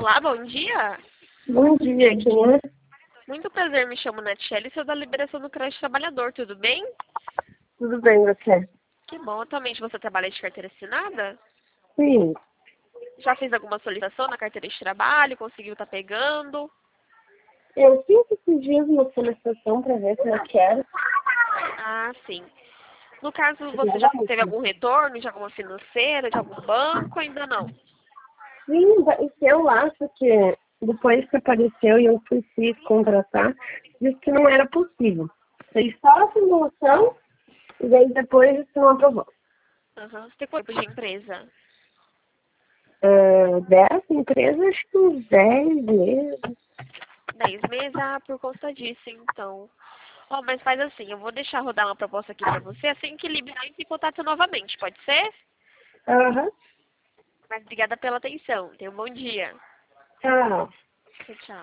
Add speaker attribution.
Speaker 1: Olá, bom dia.
Speaker 2: Bom dia, quem é?
Speaker 1: Muito prazer, me chamo Natiele, sou da Liberação do Crédito Trabalhador, tudo bem?
Speaker 2: Tudo bem, você?
Speaker 1: Que bom, atualmente você trabalha de carteira assinada?
Speaker 2: Sim,
Speaker 1: Já fez alguma solicitação na carteira de trabalho, conseguiu estar pegando?
Speaker 2: eu fiz esses dias uma solicitação para ver se eu quero.
Speaker 1: Ah, sim. No caso, você já
Speaker 2: Não,
Speaker 1: teve algum retorno de alguma financeira, de algum banco, ainda não?
Speaker 2: sim, eu acho que depois que apareceu e eu fui contratar, disse que não era possível. Fez só a simulação e daí depois isso não aprovou.
Speaker 1: Aham. Você tem quanto tempo de empresa?
Speaker 2: Dessa empresa, acho que uns 10 meses.
Speaker 1: 10 meses? Ah, por conta disso, então. Ó, mas faz assim, eu vou deixar rodar uma proposta aqui pra você, assim que liberar, entre em contato novamente, pode ser?
Speaker 2: Aham.
Speaker 1: Mas obrigada pela atenção. Tenha um bom dia.
Speaker 2: Tchau.
Speaker 1: Tchau, tchau.